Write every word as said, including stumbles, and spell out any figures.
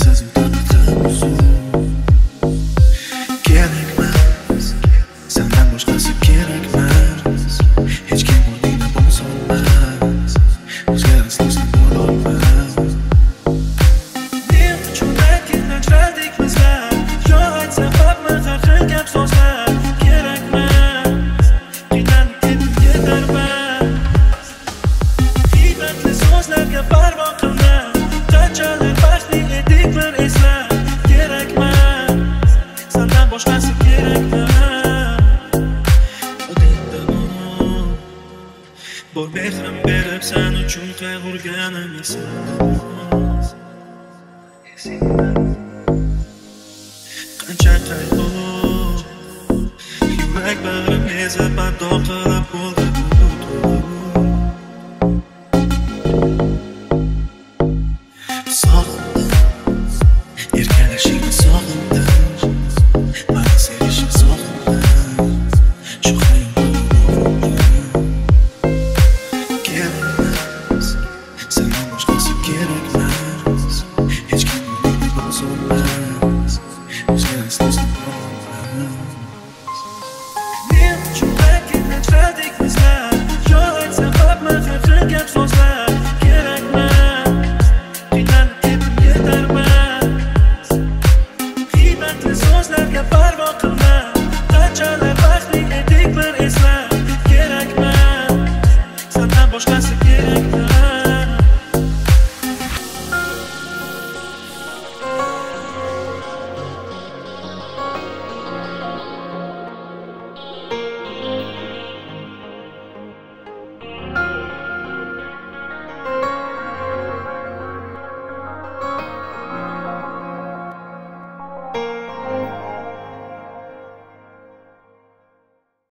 sensiz utanırdım uzun. Gerekmez, senden başkası gerekmez. Hiç kim burnuyla bozulmaz. Rüzgar ıslırsın olmaz. Ne uchun aytgin ajradik bizlar? Yo aytsam babmi har gap so'zlar. Kerakmas, qiynalib ketib ketarman. Qiymatli so'zlarga parvo qilma. Qanchalar baxtli edik bir esla. Kerakmas, sendan boshqasi kerakmas. Odimda bor, bor mehrim berib sen uchun qayg'urganim esimda. Qancha qayg'u, yurak bag'rim ezib bardo qilib bo'ldi. Sog'indim, erkalashingni sog'indim, mani sevishni sog'indim. Shu xayollarni kerakmas, sendan boshqasi kerakmas. Hech kim burningni bosolmas.